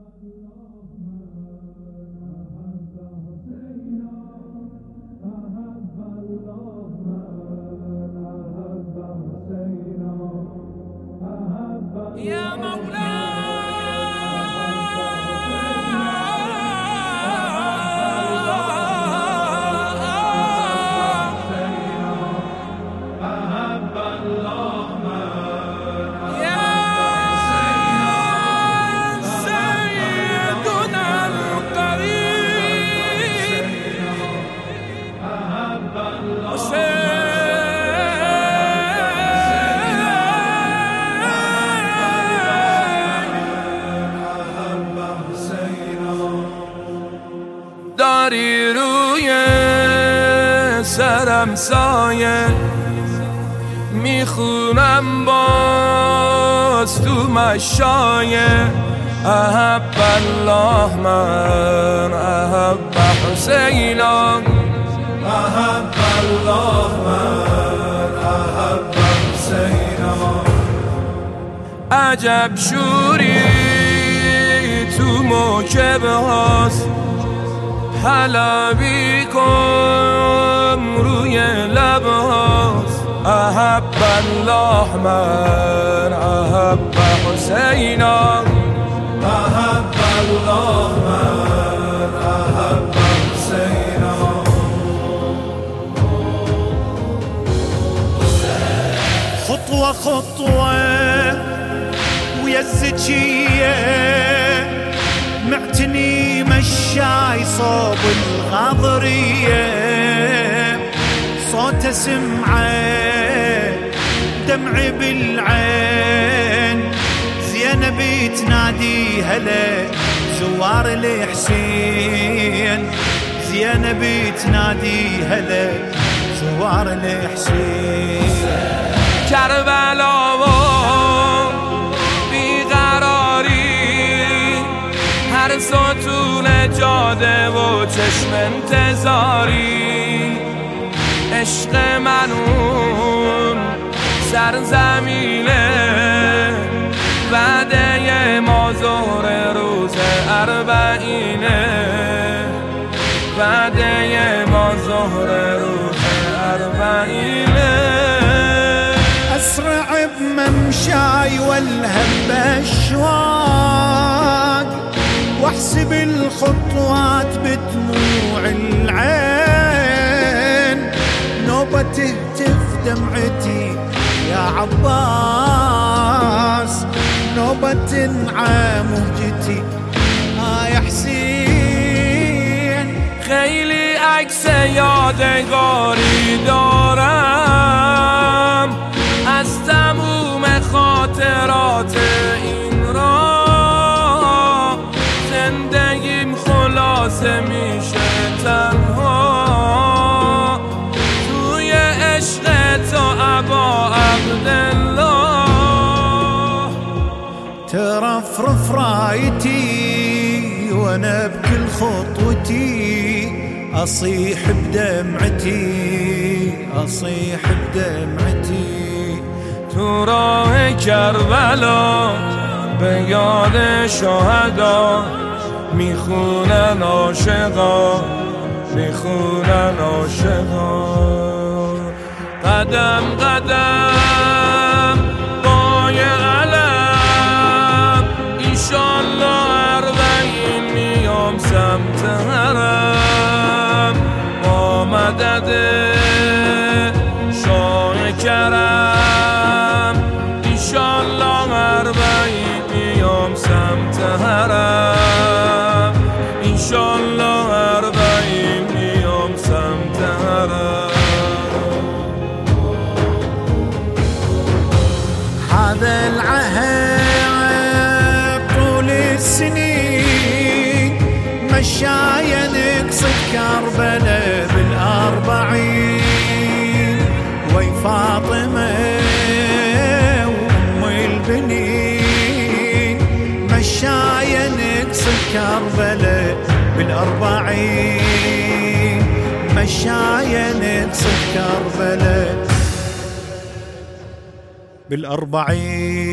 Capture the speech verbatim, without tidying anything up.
يا مولاي داری روی سرم سایه، میخونم باز تو مشایه. احب الله من احب حسینا، احب الله من احب حسینا. عجب شوری تو موکب هاست، حلبی کن روی لب هاست. احب الله من احب حسینا، احب الله من احب حسینا. خطوة خطوة ويا الزكية، معتني مشاي صوب الغاضرية. صوت سمعه دمعي بالعين، زينب تنادي هلا زوار الحسين. زينب تنادي هلا زوار الحسين. کربلا و بیقراری، هر ستون جاده و چشم انتظاری. عشق منون سرزمینه، وعده ما ظهر روز اربعینه. وعده ما ظهر روز اربعینه. أسرع بممشاي والهم بأشواق، واحسب الخطوات بدموع العين. نوبة تهتف دمعتي يا عباس، نوبة تنعى مهجتي آه يا حسين. خیلی عکس یادگاری دارم از تموم خاطرات این راه. زندگیم خلاصه میشه تنها توی عشق تو ابا عبدالله. ترفرف رايتي وانا بكل خطوتي، اصيح بدمعتي اصيح بدمعتي. تو راه کربلا به یاد شهدا، میخونن عاشقا میخونن عاشقا. قدم قدم پای علم، ایشالله اربعین میام سمت حرم. با مدد شاه کرم، ایشالله اربعین میام سمت حرم. ایشالله اربعین میام سمت حرم. هذا العهد طول السنين، مشايا نقصد كربلاء بالأربعين. وي فاطمة وأم البنين، مشايا نقصد كربلاء بالأربعين. مشايا نقصد كربلاء بالأربعين.